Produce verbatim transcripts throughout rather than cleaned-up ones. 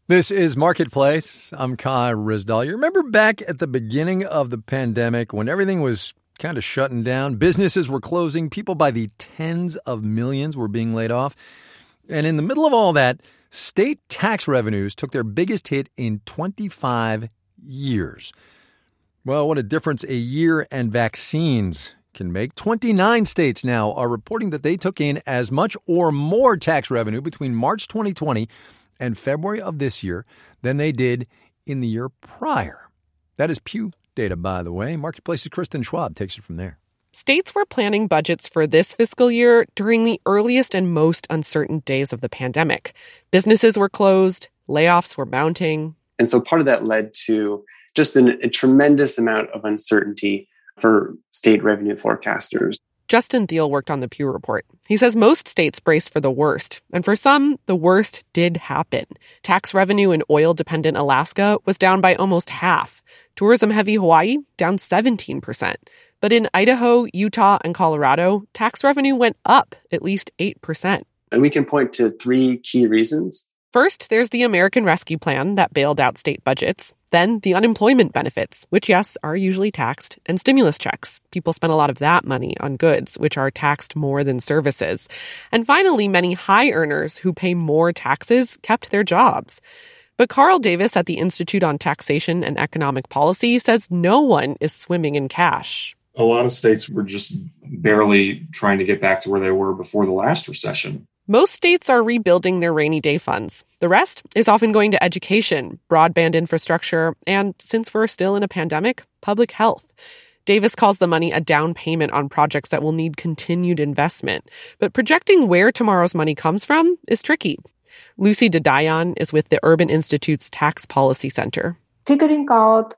This is Marketplace. I'm Kai Ryssdal. You remember back at the beginning of the pandemic when everything was kind of shutting down, businesses were closing, people by the tens of millions were being laid off. And in the middle of all that, state tax revenues took their biggest hit in twenty-five years. Well, what a difference a year and vaccines can make. twenty-nine states now are reporting that they took in as much or more tax revenue between March twenty twenty and February of this year than they did in the year prior. That is Pew data, by the way. Marketplace's Kristen Schwab takes it from there. States were planning budgets for this fiscal year during the earliest and most uncertain days of the pandemic. Businesses were closed, layoffs were mounting. And so part of that led to just an, a tremendous amount of uncertainty for state revenue forecasters. Justin Thiel worked on the Pew Report. He says most states braced for the worst, and for some, the worst did happen. Tax revenue in oil-dependent Alaska was down by almost half. Tourism-heavy Hawaii, down seventeen percent. But in Idaho, Utah, and Colorado, tax revenue went up at least eight percent. And we can point to three key reasons. First, there's the American Rescue Plan that bailed out state budgets. Then the unemployment benefits, which, yes, are usually taxed, and stimulus checks. People spent a lot of that money on goods, which are taxed more than services. And finally, many high earners who pay more taxes kept their jobs. But Carl Davis at the Institute on Taxation and Economic Policy says no one is swimming in cash. A lot of states were just barely trying to get back to where they were before the last recession. Most states are rebuilding their rainy day funds. The rest is often going to education, broadband infrastructure, and, since we're still in a pandemic, public health. Davis calls the money a down payment on projects that will need continued investment. But projecting where tomorrow's money comes from is tricky. Lucy Dadayan is with the Urban Institute's Tax Policy Center. Figuring out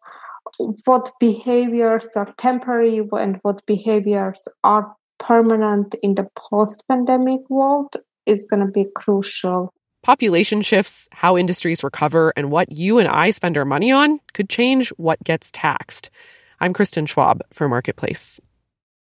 what behaviors are temporary and what behaviors are permanent in the post-pandemic world is going to be crucial. Population shifts, how industries recover, and what you and I spend our money on could change what gets taxed. I'm Kristen Schwab for Marketplace.